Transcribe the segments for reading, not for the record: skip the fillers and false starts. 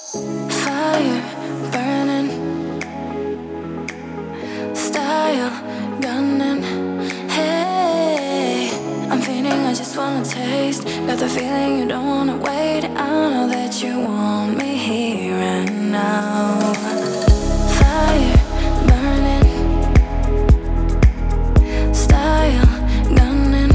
Fire burning, style gunning. Hey, I'm feeling, I just wanna taste. Got the feeling you don't wanna wait. I know that you want me here and now. Fire burning, style gunning.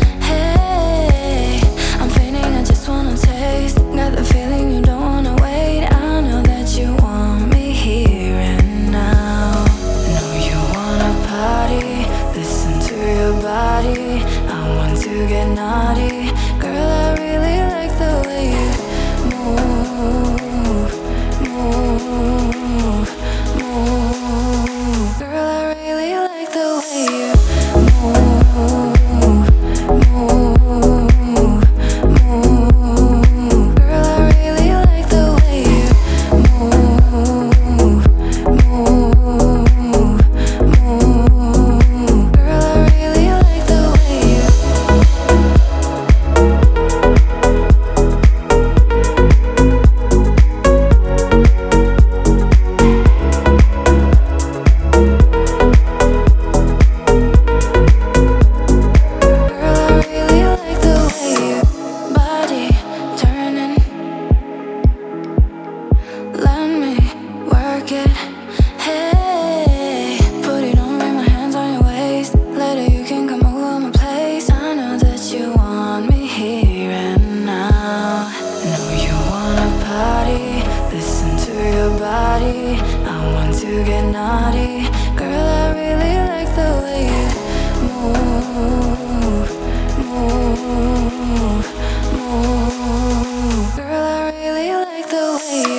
Hey, I'm feeling, I just wanna taste. Got the feeling you don't wanna wait. I know that you want me here and now. Know you wanna party, listen to your body. I want to get naughty. Girl, I really like the way you move, move, move. Girl, I really like the way you move, move, move. Girl, I really like the way you move, move, move. Girl, I really like the way you. I want to get naughty. Girl, I really like the way you move, move, move. Girl, I really like the way you